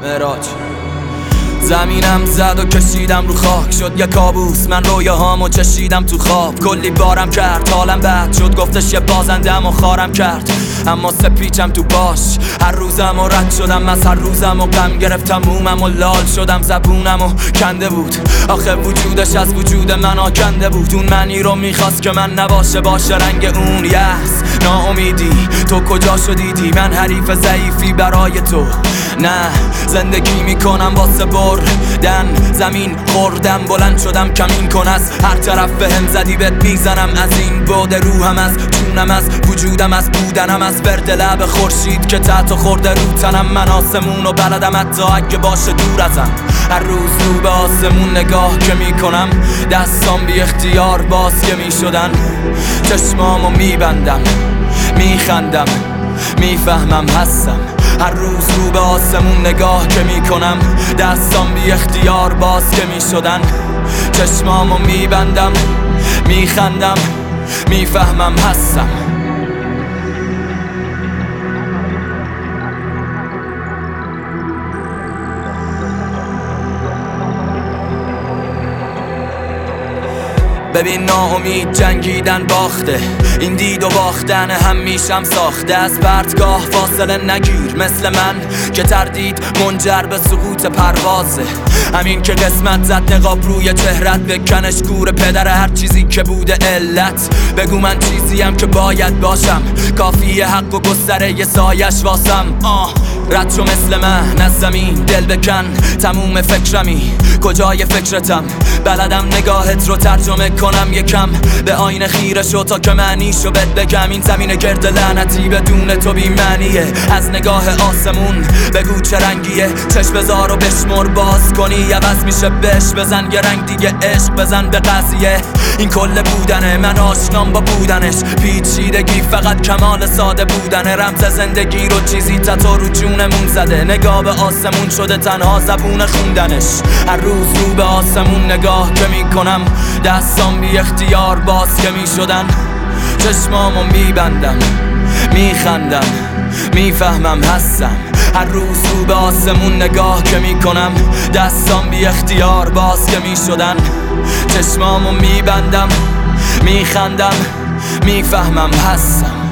معراج. زمینم زد و کشیدم رو خاک، شد یه کابوس من رویاهامو چشیدم تو خواب. کلی بارم کرد حالم بد شد، گفتش یه بازندم و خارم کرد. اما سپیچم تو باش، هر روزم و رد شدم از هر روزم و غم گرفتم مومم و لال شدم. زبونم و کنده بود، آخه وجودش از وجود من آکنده بود. اون منی رو میخواست که من نباشه، باشه رنگ اون یأس ناامیدی. تو کجا شدیدی؟ من حریف ضعیفی برای تو. نه زندگی میکنم واسه بردن، زمین خوردم بلند شدم کمین کن. از هر طرف بهم زدی بهت میزنم، از این بعد روحم، از جونم، از وجودم، از بودنم، از ورد لب خورشید که تحت خورده رو تنم. من آسمون و بلدم حتی اگه باشه دور ازم. هر روز رو به آسمون نگاه که میکنم، دستام بی اختیار باز که میشدن. چشمامو میبندم میخندم میفهمم هستم. هر روز رو به آسمون نگاه که میکنم، دستام بی اختیار باز که میشدن. چشمامو میبندم میخندم میفهمم هستم. ببین ناامید جنگیدن باخته، این دید و باختن هم میشم ساخته. از پرتگاه فاصله نگیر مثل من که تردید منجر به سقوط پروازه. همین که قسمت زد نقاب روی چهرت، بکنش گور پدر هر چیزی که بوده علت. بگو من چیزیم که باید باشم، کافیه حق و گستره ی سایش واسم. رد شو مثل من از زمین، دل بکن تموم فکرمی. کجای فکرتم؟ بلدم نگاهت رو ترجمه کنم یکم به آینه خیره شو تا که معنیشو بهت بگم. این زمین گرد لعنتی بدون تو بی معنیه. از نگاه آسمون بگو چه رنگیه، چشم بزار و بشمر باز کنی عوض میشه. بش بزن یه رنگ دیگه، عشق بزن به قضیه. این کل بودنه، من آشنام با بودنش. پیچیدگی فقط کمال ساده بودنه. رمز زندگی رو چیزی تا رو جونمون زده. نگاه به آسمون شده تنها زبون خوندنش. هر روز رو به آسمون نگاه که میکنم، دستام بی اختیار باز که میشدن. چشمامو میبندم میخندم میفهمم هستم. هر روز رو به آسمون نگاه که میکنم، دستام بی اختیار باز که میشدن. چشمامو میبندم میخندم میفهمم هستم.